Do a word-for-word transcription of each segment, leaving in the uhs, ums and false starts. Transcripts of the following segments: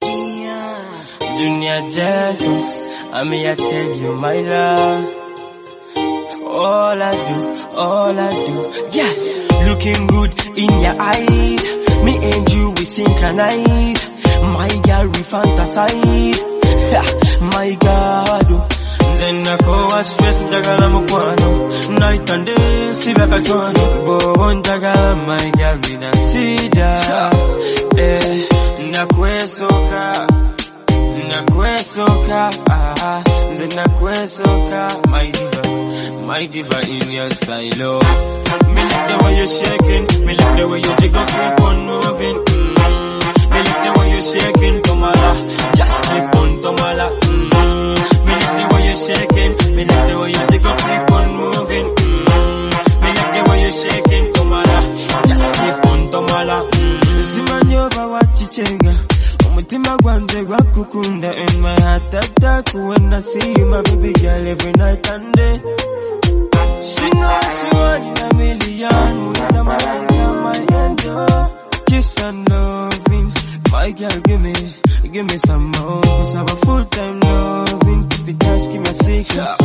Junior Gentle, I'm here to tell you my love. All I do, all I do, yeah. Looking good in your eyes, me and you we synchronize. My girl we fantasize, my God. Nzenna ko stress njagala mukwano, night and day siba kachwano. Bobo njagala my girl mina sida, eh. Nakwesoka, nakwesoka, ah. Nzenna kwesoka, my diva, my diva in your style, oh. Me like the way you're shaking, me like the way you jiggle, keep on moving. Mm. Me like the way you're shaking, Tomala, just keep on Tomala. Mm. Me like the way you're shaking, me like the way you jiggle, keep on moving. Mm. Me like the way you're shaking, Tomala, just keep on Tomala. Mm. Zimanyoba wachichenga, umutima gwanze gwakukunda, and my heart attack when I see you, my baby girl, every night and day. She knows she one in a million, with a malaika, my angel. Kiss and loving, my girl, give me, give me some more, cause I have a full-time loving, keep it touch, give me a secret.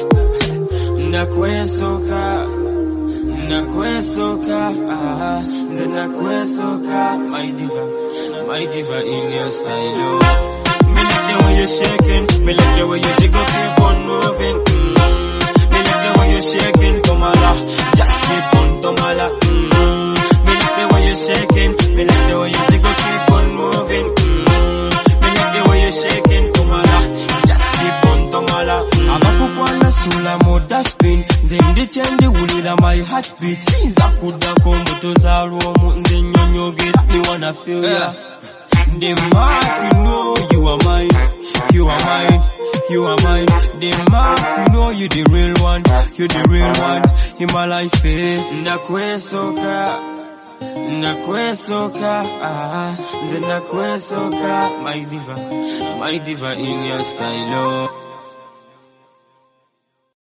Nakwesoka, nakwesoka, ah, the nakwesoka, my diva, my diva in your style, oh. Me like the way you're shaking, me like the way you jiggle, keep on moving. You're shaking, Tomala, just keep on Tomala. Mm. Me like the way you're shaking, me like the way you jiggle, keep on moving. Mm. Me like the way you're shaking, Tomala, just keep on Tomala. Mm. Abakukwana sula moda spin, zendi chendi ulila my heartbeat. Sinza kuda kombuto za ruomu, nze nyonyogera, me wanna feel ya. The mark, you know you are mine, you are mine, you are mine. The mark, you know you the real one, you the real one in my life, eh. Nakwesoka, nakwesoka, ah, the nakwesoka, my diva, my diva in your style, oh.